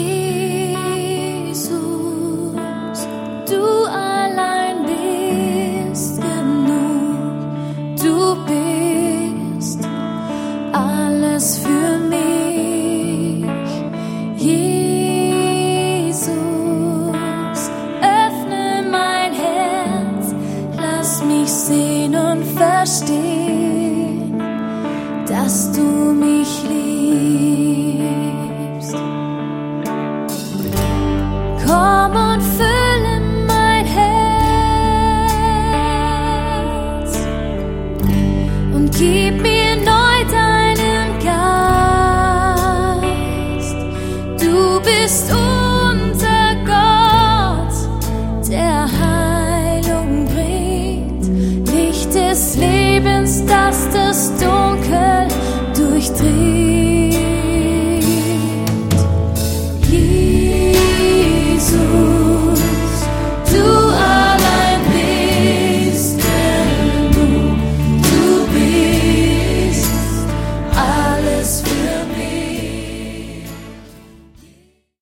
Jesus, du allein bist genug, du bist alles für mich. Jesus, öffne mein Herz, lass mich sehen und verstehen, dass du mich liebst. Komm und fülle mein Herz und gib mir neu deinen Geist. Du bist unser Gott, der Heilung bringt, Licht des Lebens, das das Dunkel durchdringt.